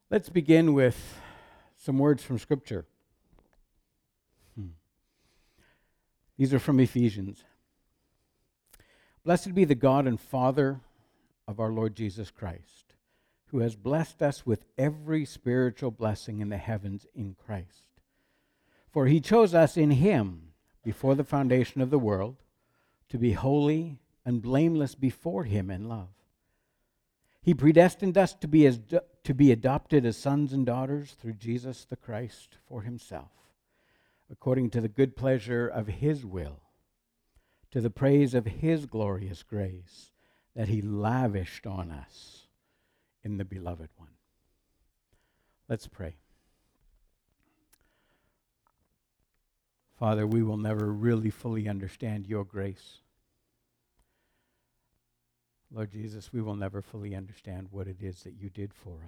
Let's begin with some words from Scripture. These are from Ephesians. Blessed be the God and Father of our Lord Jesus Christ, who has blessed us with every spiritual blessing in the heavens in Christ. For he chose us in him before the foundation of the world to be holy and blameless before him in love. He predestined us to be adopted as sons and daughters through Jesus the Christ for himself, according to the good pleasure of his will, to the praise of his glorious grace that he lavished on us in the Beloved One. Let's pray. Father, we will never really fully understand your grace. Lord Jesus, we will never fully understand what it is that you did for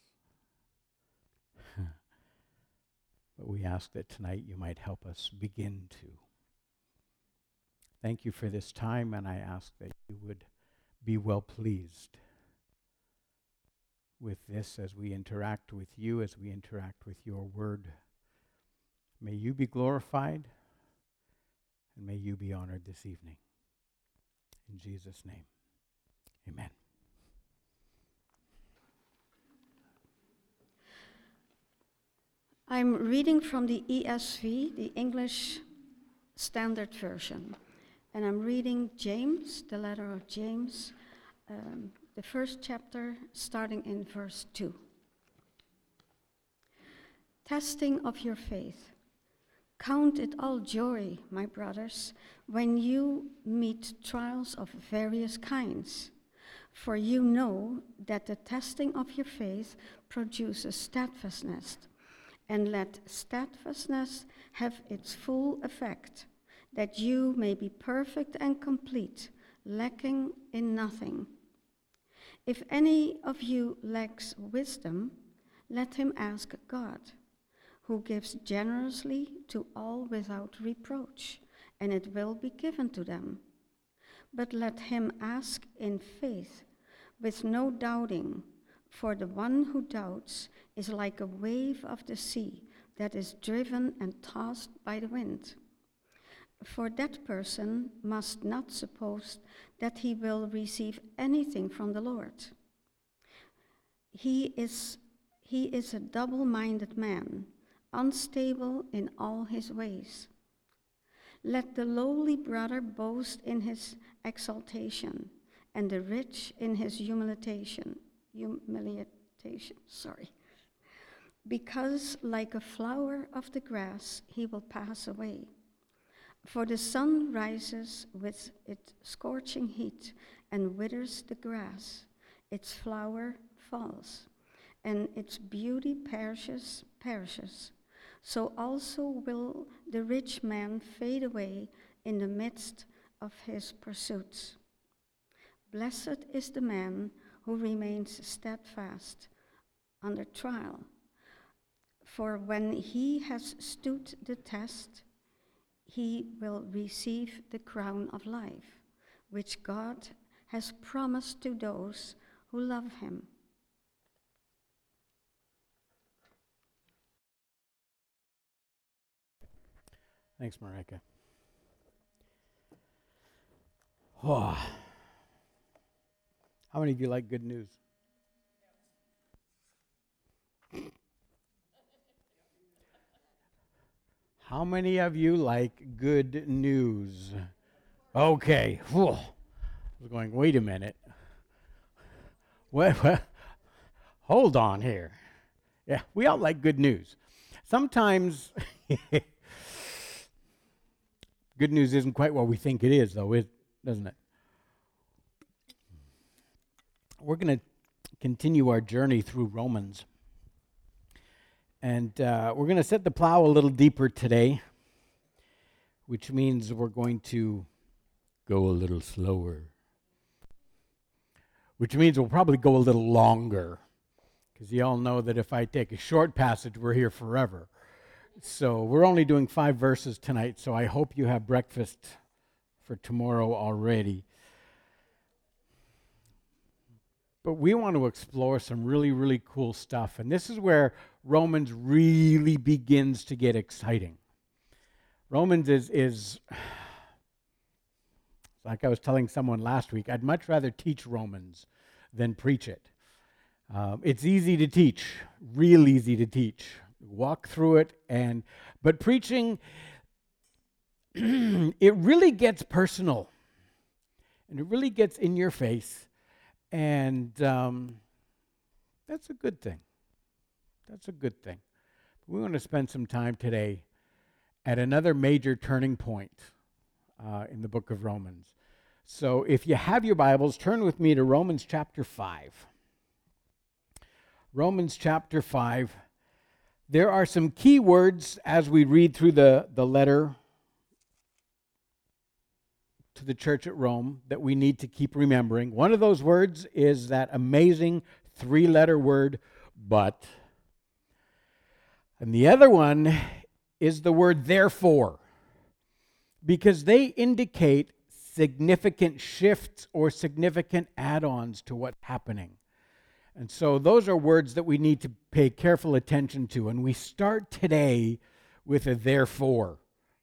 us. But we ask that tonight you might help us begin to. Thank you for this time, and I ask that you would be well pleased with this as we interact with you, as we interact with your word. May you be glorified, and may you be honored this evening. In Jesus' name, amen. I'm reading from the ESV, the English Standard Version, and I'm reading James, the letter of James, the first chapter, starting in verse 2. Testing of your faith. Count it all joy, my brothers, when you meet trials of various kinds, for you know that the testing of your faith produces steadfastness. And let steadfastness have its full effect, that you may be perfect and complete, lacking in nothing. If any of you lacks wisdom, let him ask God, who gives generously to all without reproach, and it will be given to them. But let him ask in faith, with no doubting, for the one who doubts is like a wave of the sea that is driven and tossed by the wind. For that person must not suppose that he will receive anything from the Lord. He is a double-minded man, unstable in all his ways. Let the lowly brother boast in his exaltation, and the rich in his humiliation. Because like a flower of the grass, he will pass away. For the sun rises with its scorching heat and withers the grass. Its flower falls, and its beauty perishes. So also will the rich man fade away in the midst of his pursuits. Blessed is the man who remains steadfast under trial. For when he has stood the test, he will receive the crown of life, which God has promised to those who love him. Thanks, Marika. Oh. How many of you like good news? How many of you like good news? Okay. Whew. I was going, wait a minute. What? Hold on here. Yeah, we all like good news. Sometimes good news isn't quite what we think it is, though, doesn't it? We're going to continue our journey through Romans. And we're going to set the plow a little deeper today, which means we're going to go a little slower, which means we'll probably go a little longer, because you all know that if I take a short passage, we're here forever. So we're only doing 5 verses tonight, so I hope you have breakfast for tomorrow already. But we want to explore some really, really cool stuff. And this is where Romans really begins to get exciting. Romans is like I was telling someone last week, I'd much rather teach Romans than preach it. It's easy to teach, real easy to teach. Walk through it, but preaching, it really gets personal. And it really gets in your face. And that's a good thing. That's a good thing. We want to spend some time today at another major turning point in the book of Romans. So if you have your Bibles, turn with me to Romans chapter 5. Romans chapter 5. There are some key words as we read through the letter to the church at Rome that we need to keep remembering. One of those words is that amazing 3-letter word, but. And the other one is the word therefore, because they indicate significant shifts or significant add-ons to what's happening. And so those are words that we need to pay careful attention to. And we start today with a therefore.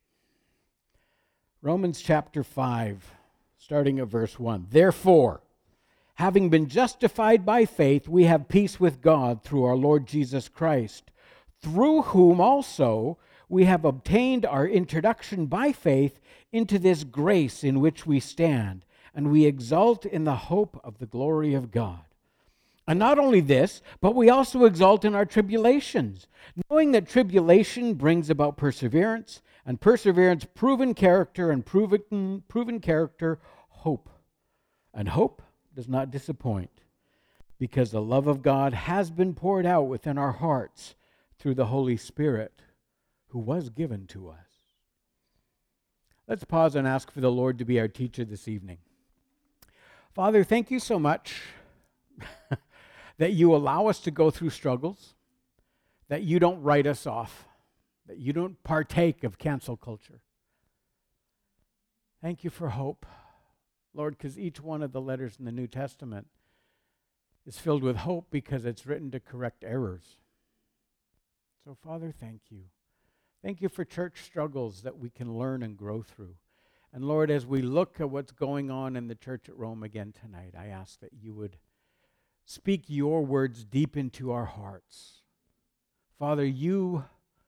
Romans chapter 5, starting at verse 1. Therefore, having been justified by faith, we have peace with God through our Lord Jesus Christ, through whom also we have obtained our introduction by faith into this grace in which we stand, and we exult in the hope of the glory of God. And not only this, but we also exult in our tribulations, knowing that tribulation brings about perseverance, and perseverance, proven character, and proven character, hope. And hope does not disappoint, because the love of God has been poured out within our hearts through the Holy Spirit, who was given to us. Let's pause and ask for the Lord to be our teacher this evening. Father, thank you so much that you allow us to go through struggles, that you don't write us off, that you don't partake of cancel culture. Thank you for hope, Lord, because each one of the letters in the New Testament is filled with hope because it's written to correct errors. So, Father, thank you. Thank you for church struggles that we can learn and grow through. And Lord, as we look at what's going on in the church at Rome again tonight, I ask that you would speak your words deep into our hearts. Father, you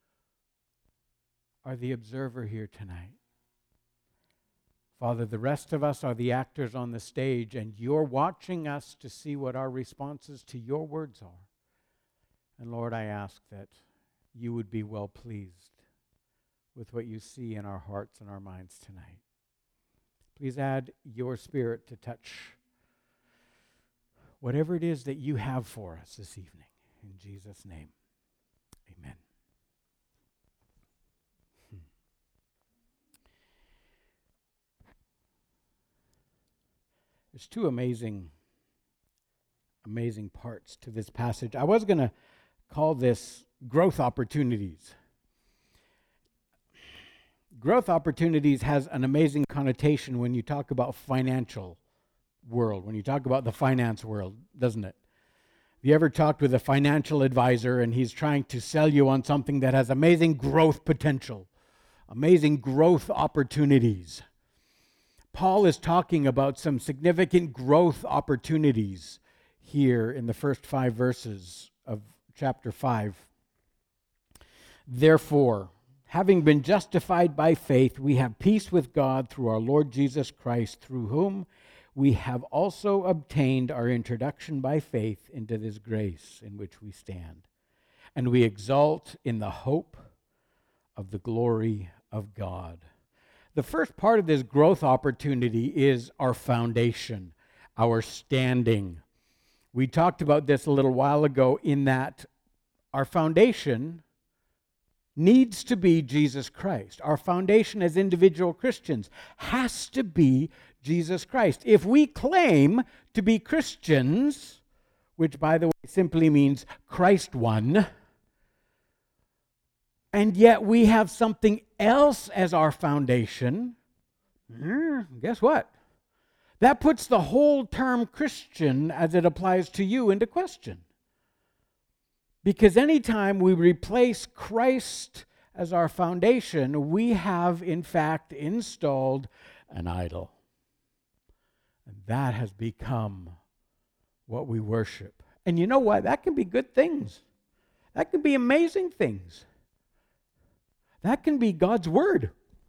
are the observer here tonight. Father, the rest of us are the actors on the stage, and you're watching us to see what our responses to your words are. And Lord, I ask that you would be well pleased with what you see in our hearts and our minds tonight. Please add your Spirit to touch whatever it is that you have for us this evening. In Jesus' name, amen. There's two amazing parts to this passage. I was going to call this growth opportunities. Growth opportunities has an amazing connotation when you talk about financial world, when you talk about the finance world, doesn't it? Have you ever talked with a financial advisor and he's trying to sell you on something that has amazing growth potential, amazing growth opportunities? Paul is talking about some significant growth opportunities here in the first 5 verses of chapter 5. Therefore, having been justified by faith, we have peace with God through our Lord Jesus Christ, through whom we have also obtained our introduction by faith into this grace in which we stand. And we exult in the hope of the glory of God. The first part of this growth opportunity is our foundation, our standing. We talked about this a little while ago in that our foundation needs to be Jesus Christ. Our foundation as individual Christians has to be Jesus Christ. If we claim to be Christians, which by the way simply means Christ one, and yet we have something else as our foundation, guess what? That puts the whole term Christian, as it applies to you, into question. Because anytime we replace Christ as our foundation, we have, in fact, installed an idol. And that has become what we worship. And you know what? That can be good things. That can be amazing things. That can be God's Word.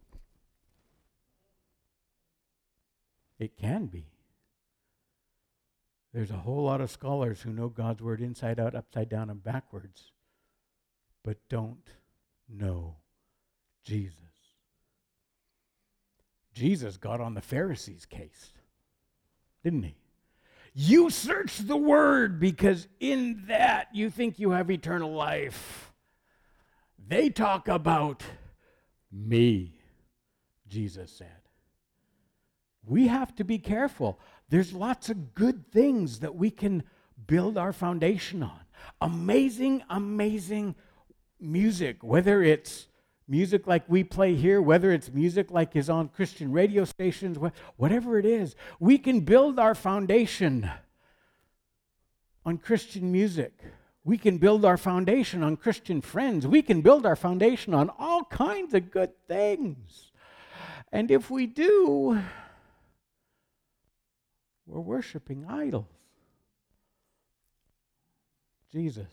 It can be. There's a whole lot of scholars who know God's Word inside out, upside down, and backwards, but don't know Jesus. Jesus got on the Pharisees' case, didn't he? You search the Word because in that you think you have eternal life. They talk about me, Jesus said. We have to be careful. There's lots of good things that we can build our foundation on. Amazing, amazing music, whether it's music like we play here, whether it's music like is on Christian radio stations, whatever it is, we can build our foundation on Christian music. We can build our foundation on Christian friends. We can build our foundation on all kinds of good things. And if we do, we're worshiping idols. Jesus.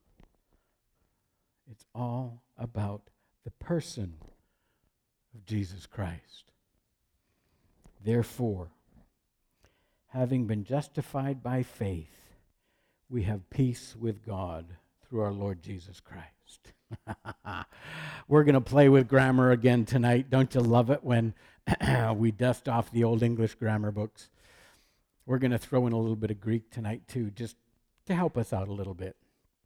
It's all about the person of Jesus Christ. Therefore, having been justified by faith, we have peace with God through our Lord Jesus Christ. We're going to play with grammar again tonight. Don't you love it when we dust off the old English grammar books? We're going to throw in a little bit of Greek tonight too, just to help us out a little bit.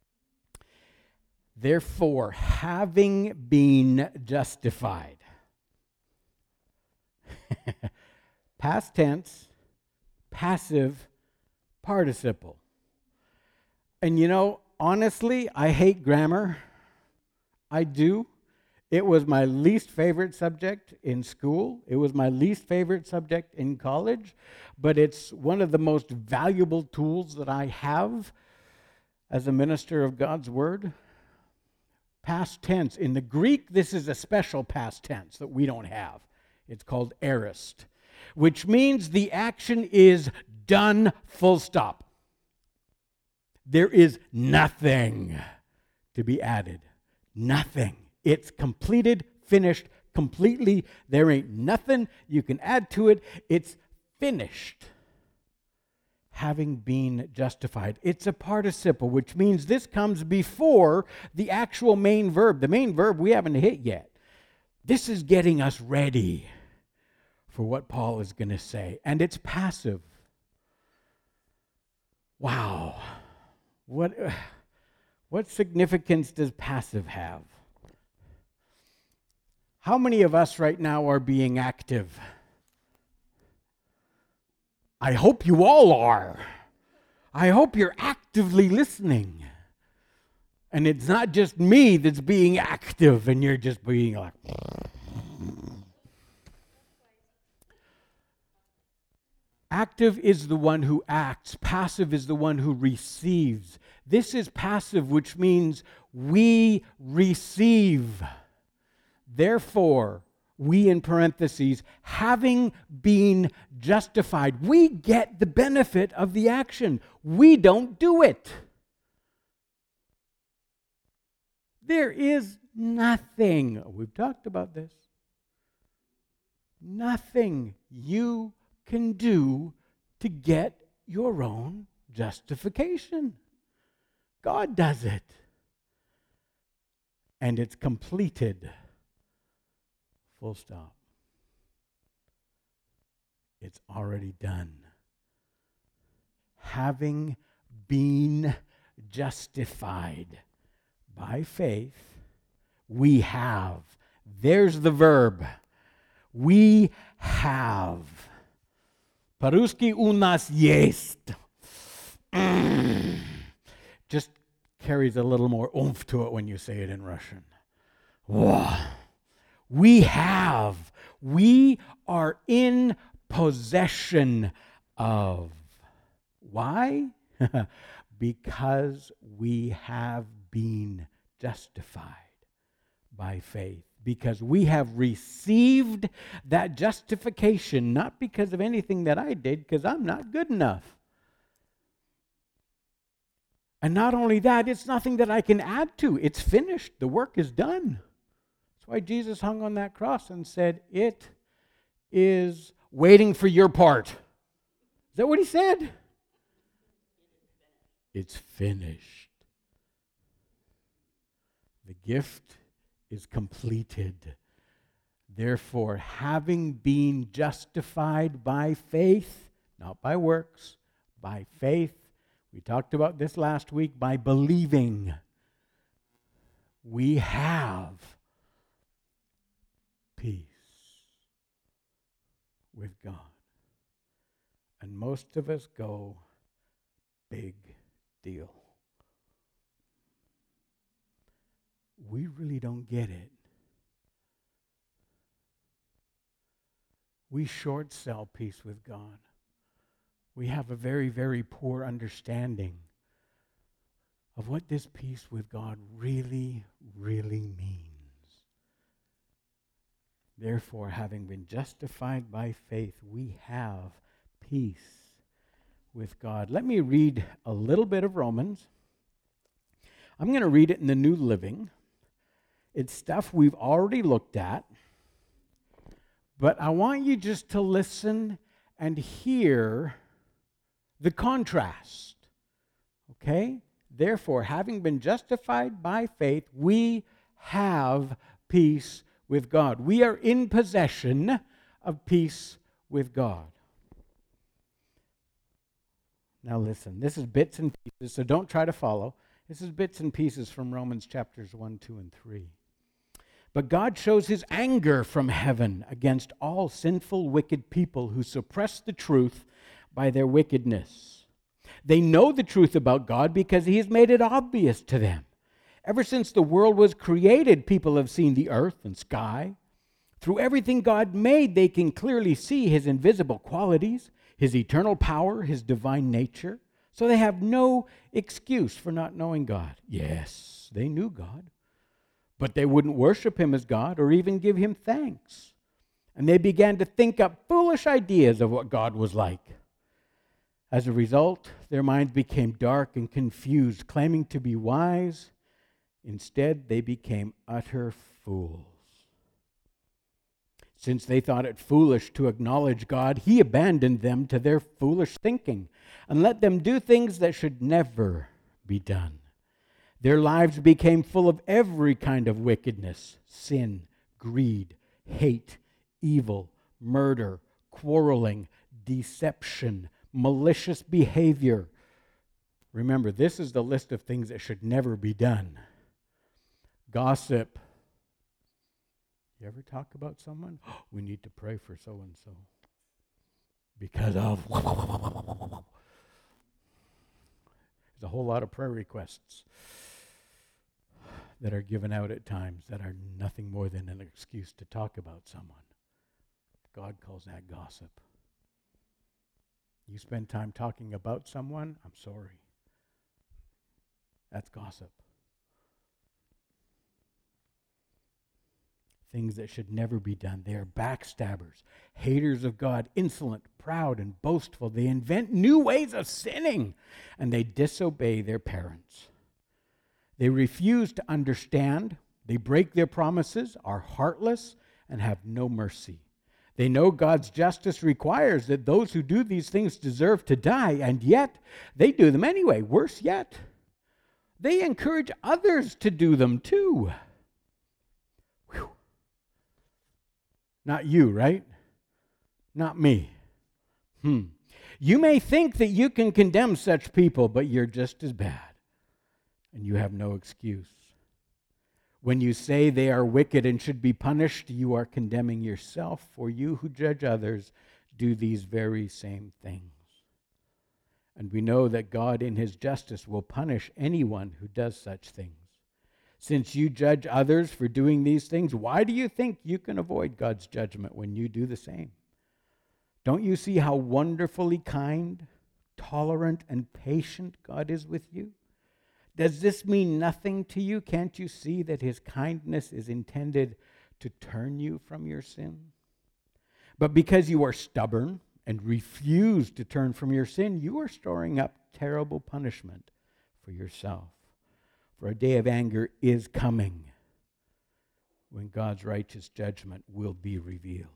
Therefore, having been justified. Past tense, passive participle. And you know, honestly, I hate grammar. I do. It was my least favorite subject in school. It was my least favorite subject in college. But it's one of the most valuable tools that I have as a minister of God's Word. Past tense. In the Greek, this is a special past tense that we don't have. It's called aorist, which means the action is done, full stop. There is nothing to be added. Nothing. It's completed, finished, completely. There ain't nothing you can add to it. It's finished. Having been justified. It's a participle, which means this comes before the actual main verb. The main verb we haven't hit yet. This is getting us ready for what Paul is going to say. And it's passive. Wow. What significance does passive have? How many of us right now are being active? I hope you all are. I hope you're actively listening. And it's not just me that's being active and you're just being like... Active is the one who acts. Passive is the one who receives. This is passive, which means we receive. Therefore, we in parentheses, having been justified, we get the benefit of the action. We don't do it. There is nothing, we've talked about this, nothing you can do to get your own justification. God does it. And it's completed. Full stop. It's already done. Having been justified by faith, we have. There's the verb. We have. Po-ruski u nas jest. Just carries a little more oomph to it when you say it in Russian. Wow. We have. We are in possession of. Why? Because we have been justified by faith. Because we have received that justification, not because of anything that I did, because I'm not good enough. And not only that, it's nothing that I can add to. It's finished. The work is done. That's why Jesus hung on that cross and said, "It is waiting for your part." Is that what he said? It's finished. The gift is completed. Therefore, having been justified by faith, not by works, by faith, we talked about this last week, by believing, we have peace with God. And most of us go, big deal. We really don't get it. We short sell peace with God. We have a very, very poor understanding of what this peace with God really, really means. Therefore, having been justified by faith, we have peace with God. Let me read a little bit of Romans. I'm going to read it in the New Living. It's stuff we've already looked at, but I want you just to listen and hear the contrast. Okay? Therefore, having been justified by faith, we have peace with God. We are in possession of peace with God. Now listen, this is bits and pieces, so don't try to follow. This is bits and pieces from Romans chapters 1, 2, and 3. But God shows his anger from heaven against all sinful, wicked people who suppress the truth by their wickedness. They know the truth about God because he has made it obvious to them. Ever since the world was created, people have seen the earth and sky. Through everything God made, they can clearly see his invisible qualities, his eternal power, his divine nature. So they have no excuse for not knowing God. Yes, they knew God, but they wouldn't worship him as God or even give him thanks. And they began to think up foolish ideas of what God was like. As a result, their minds became dark and confused, claiming to be wise. Instead, they became utter fools. Since they thought it foolish to acknowledge God, he abandoned them to their foolish thinking and let them do things that should never be done. Their lives became full of every kind of wickedness, sin, greed, hate, evil, murder, quarreling, deception, malicious behavior. Remember, this is the list of things that should never be done. Gossip. You ever talk about someone? Oh, we need to pray for so-and-so because of... There's a whole lot of prayer requests that are given out at times that are nothing more than an excuse to talk about someone. God calls that gossip. You spend time talking about someone, I'm sorry. That's gossip. Things that should never be done. They are backstabbers, haters of God, insolent, proud, and boastful. They invent new ways of sinning, and they disobey their parents. They refuse to understand. They break their promises, are heartless, and have no mercy. They know God's justice requires that those who do these things deserve to die, and yet they do them anyway. Worse yet, they encourage others to do them too. Whew. Not you, right? Not me. You may think that you can condemn such people, but you're just as bad, and you have no excuse. When you say they are wicked and should be punished, you are condemning yourself, for you who judge others do these very same things. And we know that God in his justice will punish anyone who does such things. Since you judge others for doing these things, why do you think you can avoid God's judgment when you do the same? Don't you see how wonderfully kind, tolerant, and patient God is with you? Does this mean nothing to you? Can't you see that his kindness is intended to turn you from your sin? But because you are stubborn and refuse to turn from your sin, you are storing up terrible punishment for yourself. For a day of anger is coming when God's righteous judgment will be revealed.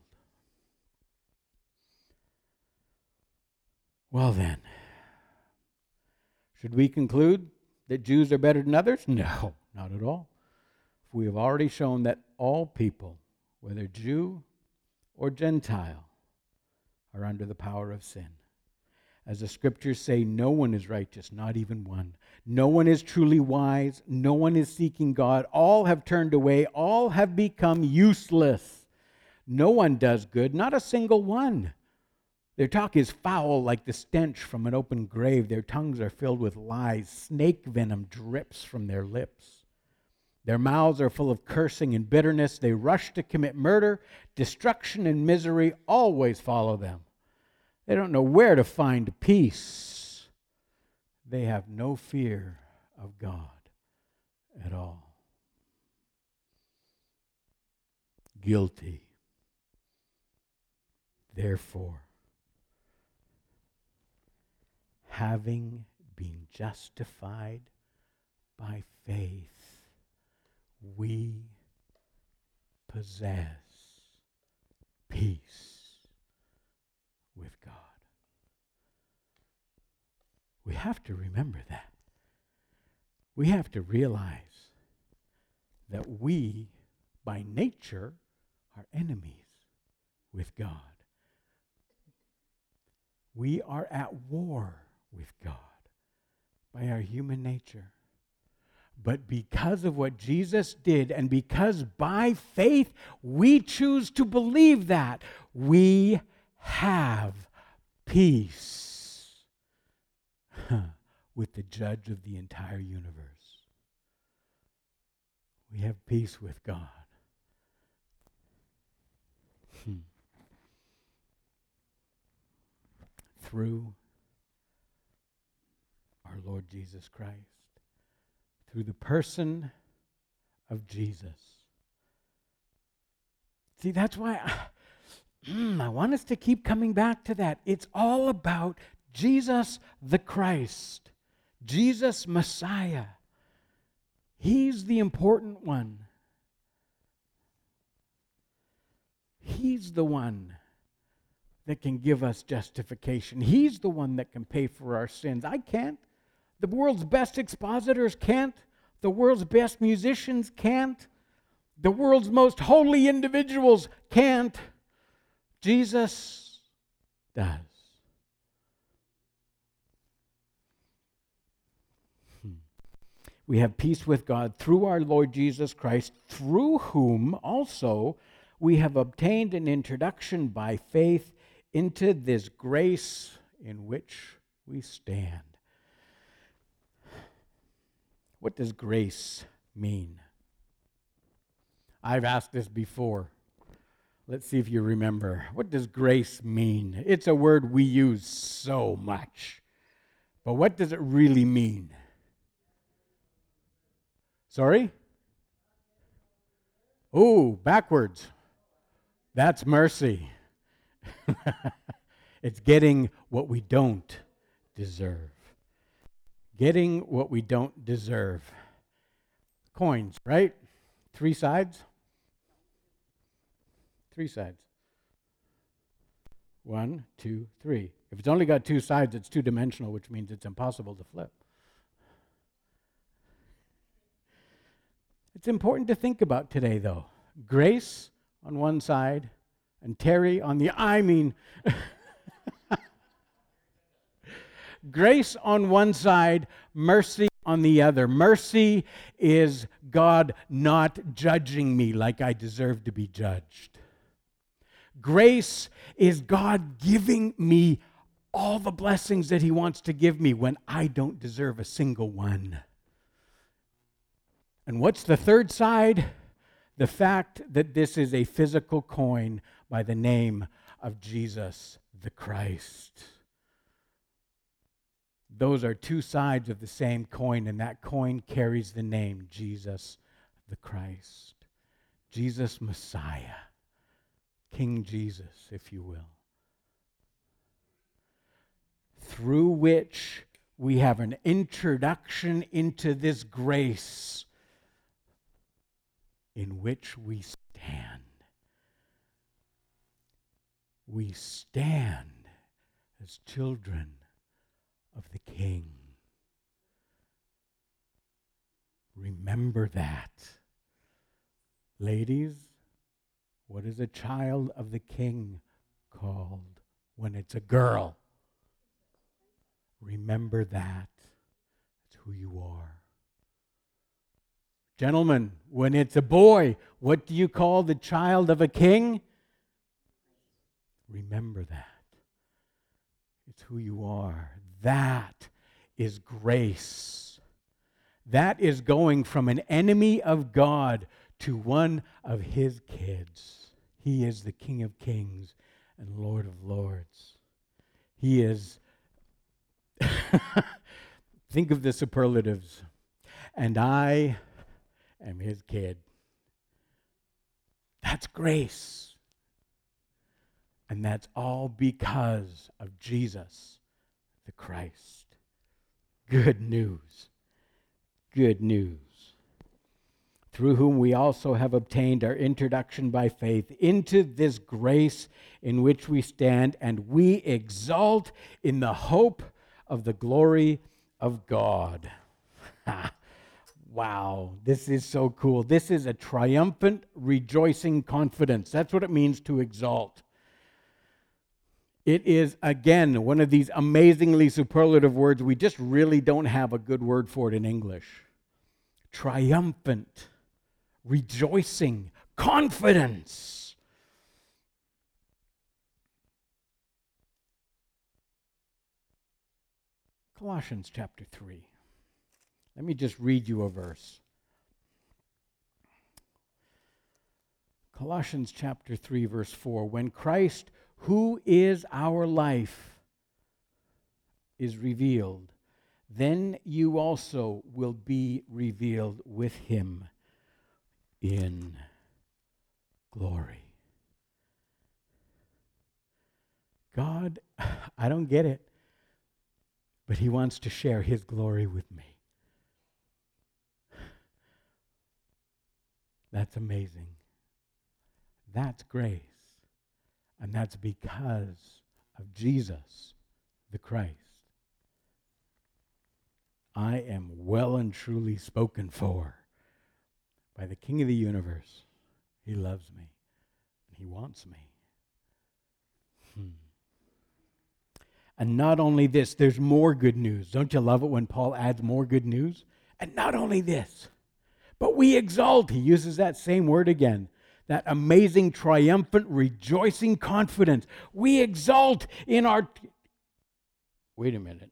Well then, should we conclude that Jews are better than others? No, not at all. We have already shown that all people, whether Jew or Gentile, are under the power of sin. As the scriptures say, no one is righteous, not even one. No one is truly wise. No one is seeking God. All have turned away. All have become useless. No one does good, not a single one. Their talk is foul like the stench from an open grave. Their tongues are filled with lies. Snake venom drips from their lips. Their mouths are full of cursing and bitterness. They rush to commit murder. Destruction and misery always follow them. They don't know where to find peace. They have no fear of God at all. Guilty. Therefore, having been justified by faith, we possess peace with God. We have to remember that. We have to realize that we, by nature, are enemies with God. We are at war with God by our human nature. But because of what Jesus did, and because by faith we choose to believe that, we have peace with the judge of the entire universe. We have peace with God. Through our Lord Jesus Christ. Through the person of Jesus. See, that's why I want us to keep coming back to that. It's all about Jesus the Christ, Jesus Messiah. He's the important one. He's the one that can give us justification. He's the one that can pay for our sins. I can't. The world's best expositors can't. The world's best musicians can't. The world's most holy individuals can't. Jesus does. We have peace with God through our Lord Jesus Christ, through whom also we have obtained an introduction by faith into this grace in which we stand. What does grace mean? I've asked this before. Let's see if you remember. What does grace mean? It's a word we use so much. But what does it really mean? Sorry? Oh, backwards. That's mercy. It's getting what we don't deserve. Getting what we don't deserve. Coins, right? 3 sides? 3 sides. 1, 2, 3. If it's only got 2 sides, it's 2-dimensional, which means it's impossible to flip. It's important to think about today, though. Grace on one side and Terry on the, grace on one side, mercy on the other. Mercy is God not judging me like I deserve to be judged. Grace is God giving me all the blessings that He wants to give me when I don't deserve a single one. And what's the third side? The fact that this is a physical coin by the name of Jesus the Christ. Those are two sides of the same coin, and that coin carries the name Jesus the Christ. Jesus Messiah. King Jesus, if you will. Through which we have an introduction into this grace in which we stand. We stand as children of the King. Remember that. Ladies, what is a child of the King called when it's a girl? Remember that. That's who you are. Gentlemen, when it's a boy, what do you call the child of a king? Remember that. It's who you are. That is grace. That is going from an enemy of God to one of his kids. He is the King of Kings and Lord of Lords. He is, think of the superlatives. And I am his kid. That's grace. And that's all because of Jesus the Christ. Good news. Good news. Through whom we also have obtained our introduction by faith into this grace in which we stand, and we exult in the hope of the glory of God. Wow, this is so cool. This is a triumphant, rejoicing confidence. That's what it means to exalt. It is, again, one of these amazingly superlative words. We just really don't have a good word for it in English. Triumphant, rejoicing, confidence. Colossians chapter 3. Let me just read you a verse. Colossians chapter 3, verse 4. When Christ, who is our life, is revealed, then you also will be revealed with him in glory. God, I don't get it, but he wants to share his glory with me. That's amazing. That's grace. And that's because of Jesus, the Christ. I am well and truly spoken for by the King of the universe. He loves me. And he wants me. And not only this, there's more good news. Don't you love it when Paul adds more good news? And not only this, but we exalt. He uses that same word again. That amazing, triumphant, rejoicing confidence. We exalt in our... Wait a minute.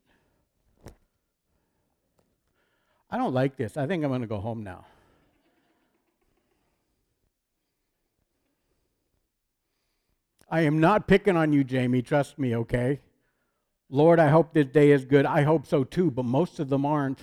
I don't like this. I think I'm going to go home now. I am not picking on you, Jamie. Trust me, okay? Lord, I hope this day is good. I hope so too, but most of them aren't.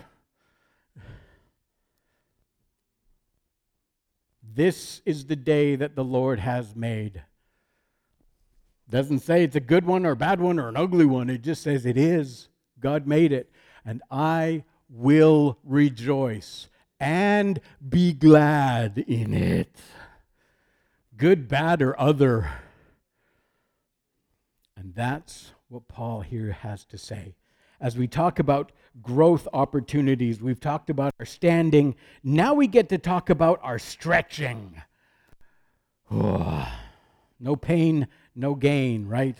This is the day that the Lord has made. Doesn't say it's a good one or a bad one or an ugly one. It just says it is. God made it. And I will rejoice and be glad in it. Good, bad, or other. And that's what Paul here has to say. As we talk about growth opportunities, we've talked about our standing. Now we get to talk about our stretching. Oh, no pain, no gain, right?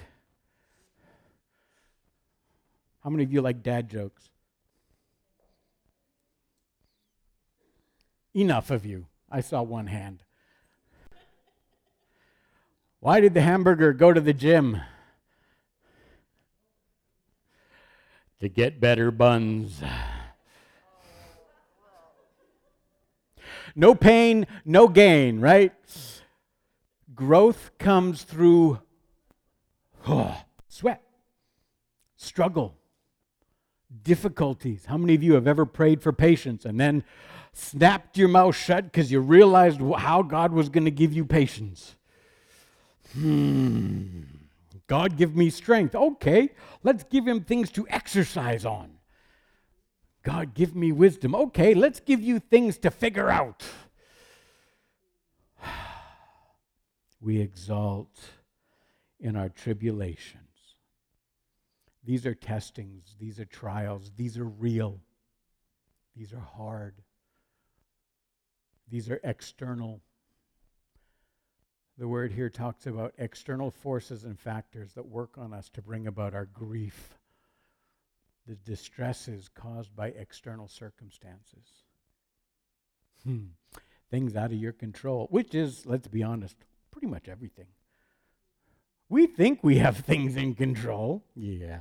How many of you like dad jokes? Enough of you. I saw one hand. Why did the hamburger go to the gym? To get better buns. No pain, no gain, right? Growth comes through sweat, struggle, difficulties. How many of you have ever prayed for patience and then snapped your mouth shut because you realized how God was going to give you patience? God give me strength. Okay, let's give him things to exercise on. God give me wisdom. Okay, let's give you things to figure out. We exalt in our tribulations. These are testings. These are trials. These are real. These are hard. These are external. The word here talks about external forces and factors that work on us to bring about our grief, the distresses caused by external circumstances. Things out of your control, which is, let's be honest, pretty much everything. We think we have things in control. Yeah.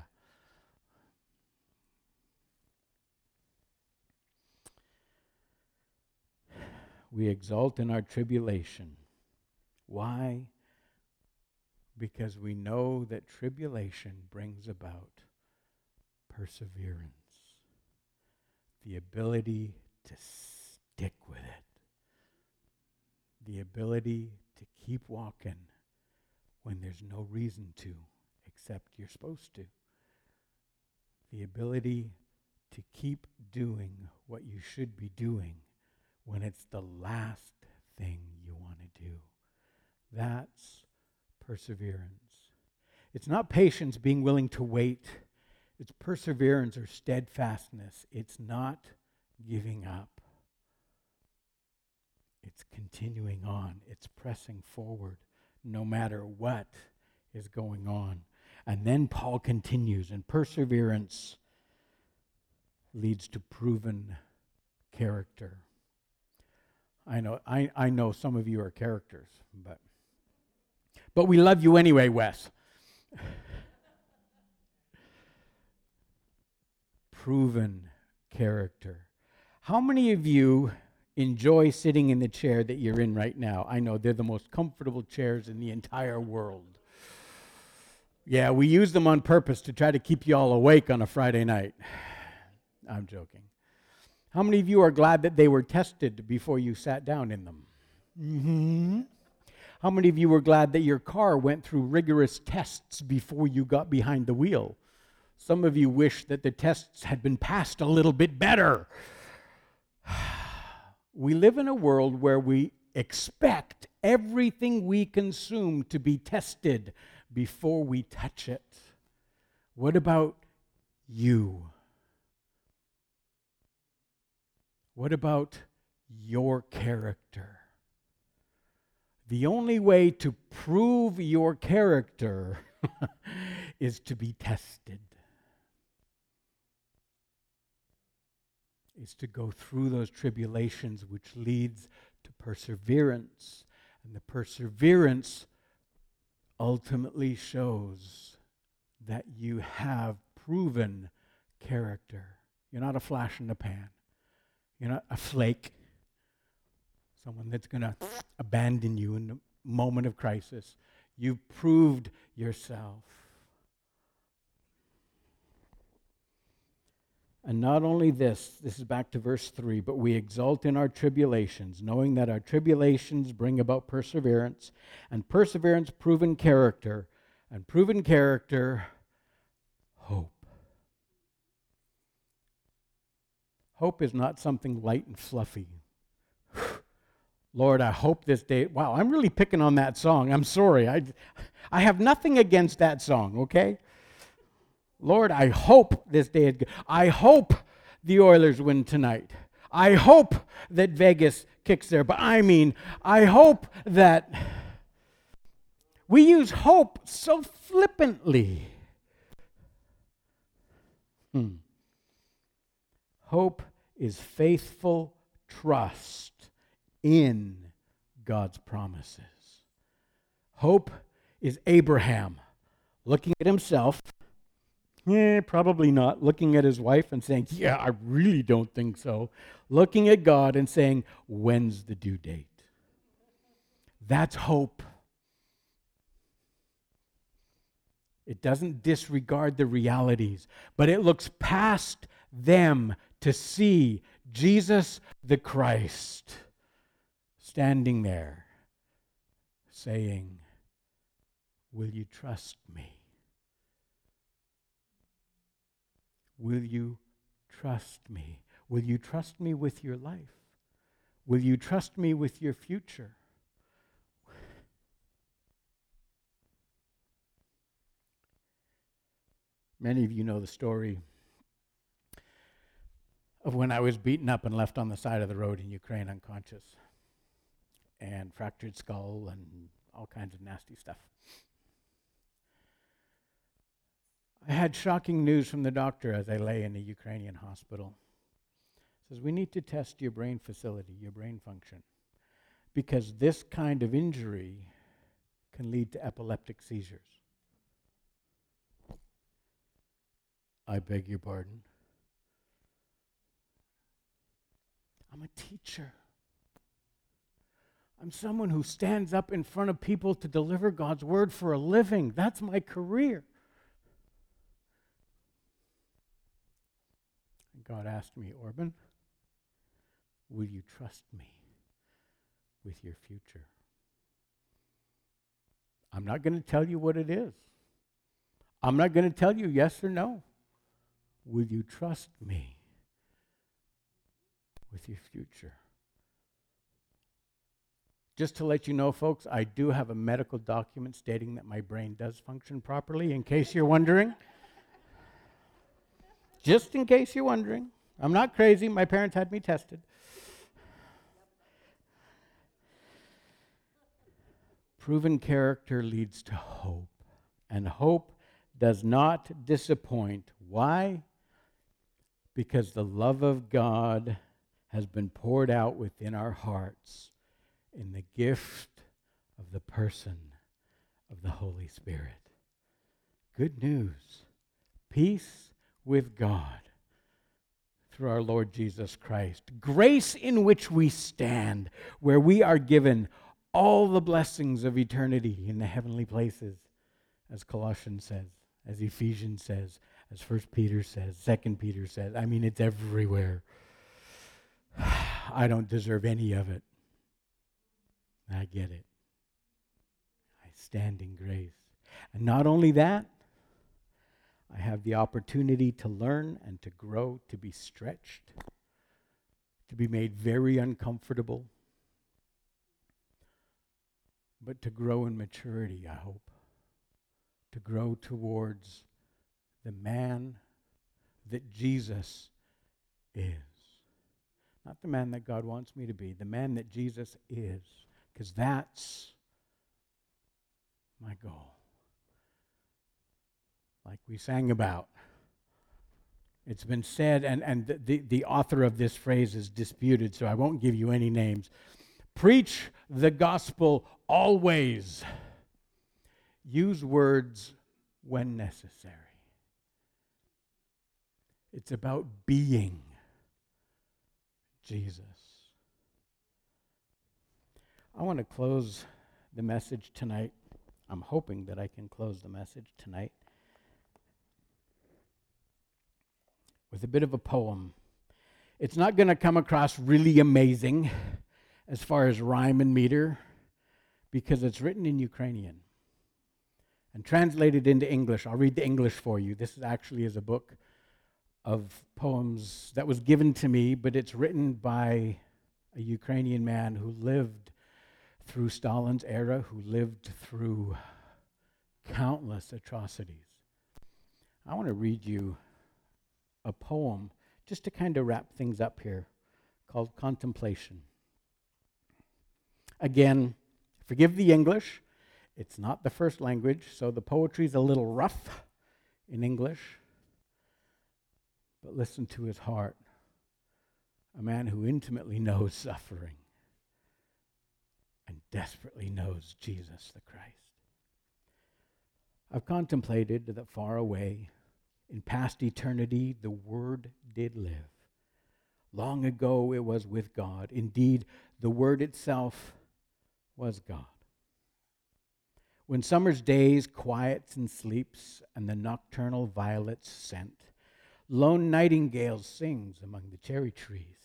We exult in our tribulation. Why? Because we know that tribulation brings about perseverance, the ability to stick with it, the ability to keep walking when there's no reason to, except you're supposed to, the ability to keep doing what you should be doing when it's the last thing you want to do. That's perseverance. It's not patience, being willing to wait. It's perseverance or steadfastness. It's not giving up. It's continuing on. It's pressing forward no matter what is going on. And then Paul continues, and perseverance leads to proven character. I know some of you are characters, but we love you anyway, Wes. Proven character. How many of you enjoy sitting in the chair that you're in right now? I know they're the most comfortable chairs in the entire world. Yeah, we use them on purpose to try to keep you all awake on a Friday night. I'm joking. How many of you are glad that they were tested before you sat down in them? Mm-hmm. How many of you were glad that your car went through rigorous tests before you got behind the wheel? Some of you wish that the tests had been passed a little bit better. We live in a world where we expect everything we consume to be tested before we touch it. What about you? What about your character? The only way to prove your character is to be tested. Is to go through those tribulations, which leads to perseverance. And the perseverance ultimately shows that you have proven character. You're not a flash in the pan. You're not a flake, someone that's going to abandon you in the moment of crisis. You've proved yourself. And not only this is back to verse 3, but we exult in our tribulations, knowing that our tribulations bring about perseverance, and perseverance, proven character, and proven character, hope. Hope is not something light and fluffy. Lord, I hope this day... Wow, I'm really picking on that song. I'm sorry. I have nothing against that song, okay? Lord, I hope this day is good. I hope the Oilers win tonight. I hope that Vegas kicks their butt. I hope that... We use hope so flippantly. Hope is faithful trust in God's promises. Hope is Abraham looking at himself, probably not, looking at his wife and saying, yeah, I really don't think so. Looking at God and saying, when's the due date? That's hope. It doesn't disregard the realities, but it looks past them to see Jesus the Christ standing there saying, "Will you trust me? Will you trust me? Will you trust me with your life? Will you trust me with your future?" Many of you know the story of when I was beaten up and left on the side of the road in Ukraine unconscious, and fractured skull and all kinds of nasty stuff. I had shocking news from the doctor as I lay in a Ukrainian hospital. He says, "We need to test your brain facility, your brain function, because this kind of injury can lead to epileptic seizures." I beg your pardon? I'm a teacher. I'm someone who stands up in front of people to deliver God's word for a living. That's my career. And God asked me, "Orban, will you trust me with your future?" I'm not going to tell you what it is. I'm not going to tell you yes or no. Will you trust me with your future? Just to let you know, folks, I do have a medical document stating that my brain does function properly, in case you're wondering. Just in case you're wondering. I'm not crazy. My parents had me tested. Proven character leads to hope, and hope does not disappoint. Why? Because the love of God has been poured out within our hearts in the gift of the person of the Holy Spirit. Good news. Peace with God through our Lord Jesus Christ. Grace in which we stand, where we are given all the blessings of eternity in the heavenly places, as Colossians says, as Ephesians says, as 1 Peter says, 2 Peter says. I mean, it's everywhere. I don't deserve any of it. I get it. I stand in grace. And not only that, I have the opportunity to learn and to grow, to be stretched, to be made very uncomfortable, but to grow in maturity, I hope. To grow towards the man that Jesus is. Not the man that God wants me to be, the man that Jesus is, because that's my goal. Like we sang about. It's been said, and the author of this phrase is disputed, so I won't give you any names. Preach the gospel always. Use words when necessary. It's about being Jesus. I want to close the message tonight. I'm hoping that I can close the message tonight with a bit of a poem. It's not going to come across really amazing as far as rhyme and meter, because it's written in Ukrainian and translated into English. I'll read the English for you. This actually is a book of poems that was given to me, but it's written by a Ukrainian man who lived through Stalin's era, who lived through countless atrocities. I want to read you a poem just to kind of wrap things up here called Contemplation. Again, forgive the English. It's not the first language, so the poetry's a little rough in English. But listen to his heart. A man who intimately knows suffering and desperately knows Jesus the Christ. I've contemplated that far away, in past eternity, the Word did live. Long ago it was with God. Indeed, the Word itself was God. When summer's days quiets and sleeps, and the nocturnal violets scent, lone nightingale sings among the cherry trees.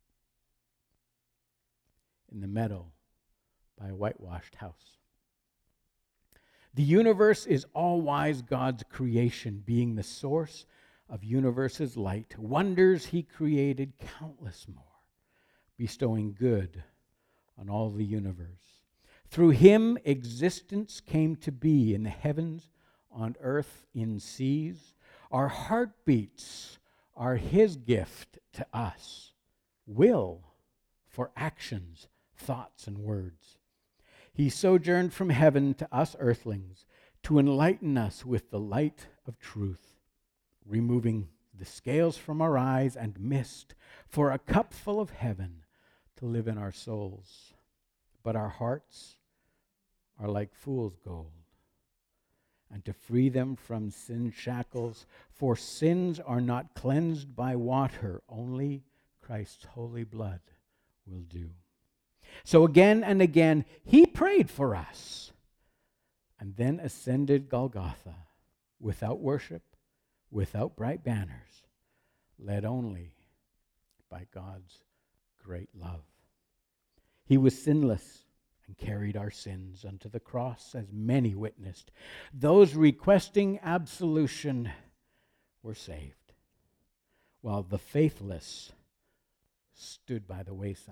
In the meadow by a whitewashed house. The universe is all-wise God's creation, being the source of universe's light. Wonders he created countless more, bestowing good on all the universe. Through him, existence came to be in the heavens, on earth, in seas. Our heartbeats are his gift to us. Will for actions, thoughts, and words. He sojourned from heaven to us earthlings to enlighten us with the light of truth, removing the scales from our eyes and mist for a cup full of heaven to live in our souls. But our hearts are like fool's gold, and to free them from sin's shackles, for sins are not cleansed by water, only Christ's holy blood will do. So again and again, he prayed for us, and then ascended Golgotha without worship, without bright banners, led only by God's great love. He was sinless and carried our sins unto the cross, as many witnessed. Those requesting absolution were saved, while the faithless stood by the wayside,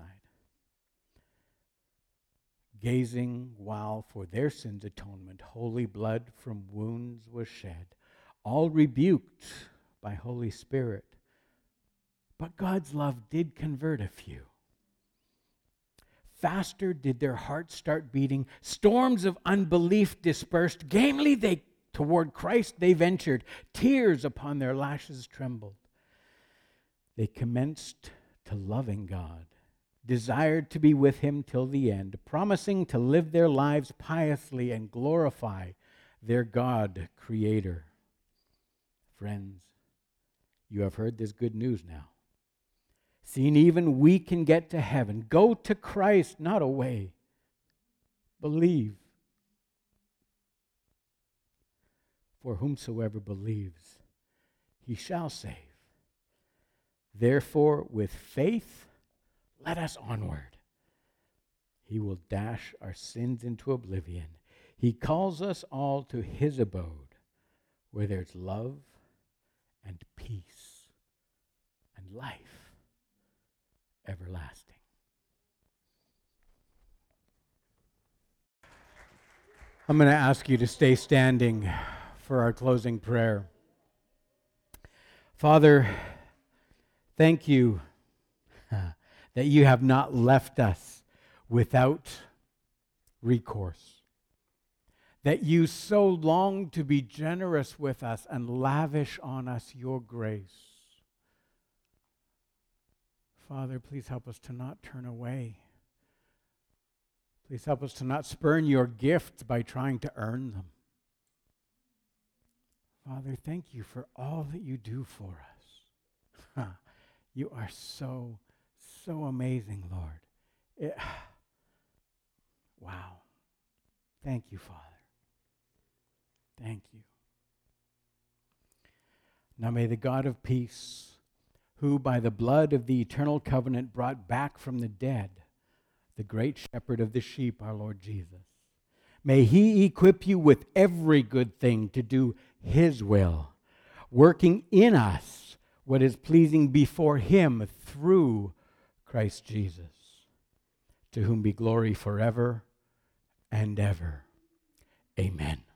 gazing while for their sins' atonement holy blood from wounds was shed, all rebuked by Holy Spirit. But God's love did convert a few. Faster did their hearts start beating, storms of unbelief dispersed, gamely they toward Christ they ventured, tears upon their lashes trembled. They commenced to loving God, desired to be with him till the end, promising to live their lives piously and glorify their God, Creator. Friends, you have heard this good news now. Seeing even we can get to heaven, go to Christ, not away. Believe. For whomsoever believes, he shall save. Therefore, with faith, let us onward. He will dash our sins into oblivion. He calls us all to his abode, where there's love and peace and life everlasting. I'm going to ask you to stay standing for our closing prayer. Father, thank you that you have not left us without recourse, that you so long to be generous with us and lavish on us your grace. Father, please help us to not turn away. Please help us to not spurn your gifts by trying to earn them. Father, thank you for all that you do for us. You are so amazing, Lord. Wow. Thank you, Father. Thank you. Now may the God of peace, who by the blood of the eternal covenant brought back from the dead the great shepherd of the sheep, our Lord Jesus, may he equip you with every good thing to do his will, working in us what is pleasing before him through Christ Jesus, to whom be glory forever and ever. Amen.